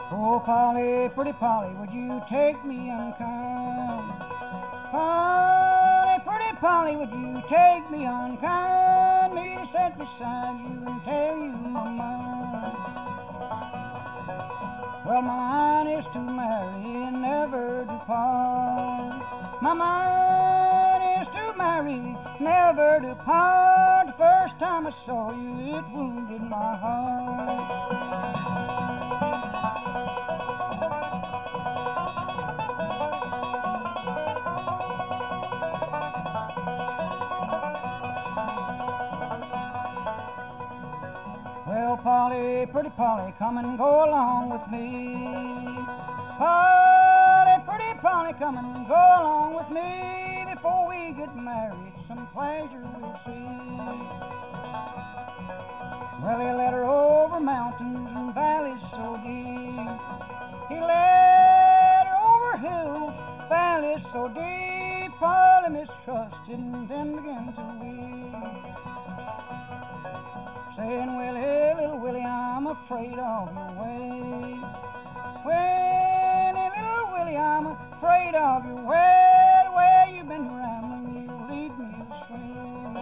Oh, Polly, pretty Polly, would you take me unkind? Polly, pretty Polly, would you take me unkind? Me to sit beside you and tell you my mind. Well, my mind is to marry and never to part. My mind is to marry, never to part. The first time I saw you, it wounded my heart. Well, Polly, pretty Polly, come and go along with me. Polly, pretty Polly, come and go along with me. Before we get married, some pleasure we'll see. Well, he led her over mountains and valleys so deep. He led her over hills, valleys so deep. Polly mistrusted and then began to weep, saying, Willie, little Willie, I'm afraid of your way. Willie, little Willie, I'm afraid of your way. The way you've been rambling, you lead me astray.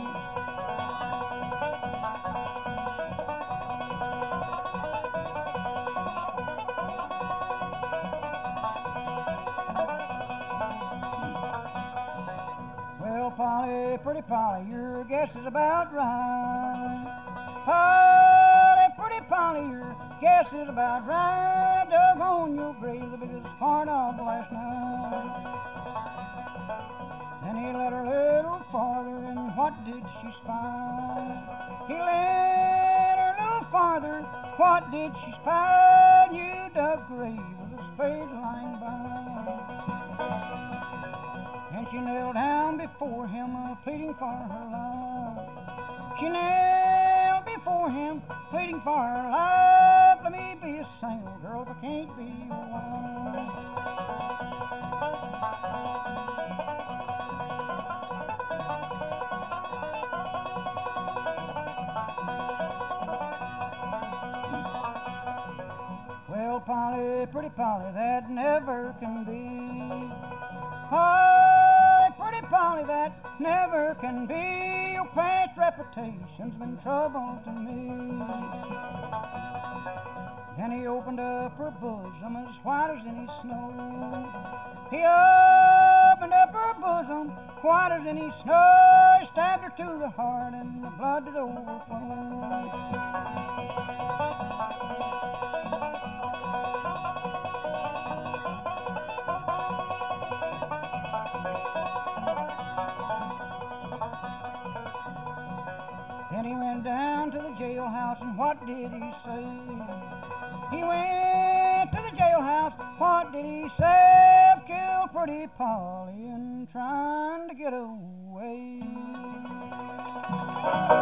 Well, Polly, pretty Polly, your guess is about right. Polly, pretty Polly, your guess is about right. Dug on your grave the biggest part of last night. Then he led her a little farther, and what did she spy? He led her a little farther, what did she spy? You dug grave with a spade lying by. And she knelt down before him, pleading for her life. She knelt before him, pleading for her life. Let me be a single girl, if I can't be your wife. Well, Polly, pretty Polly, that never can be. Polly, pretty Polly, that never can be. Your past reputation's been trouble to me. Then he opened up her bosom as white as any snow. He opened up her bosom, white as any snow. He stabbed her to the heart and the blood did overflow. Then he went down to the jailhouse, and what did he say? He went to the jailhouse, what did he say? I've killed pretty Polly and trying to get away.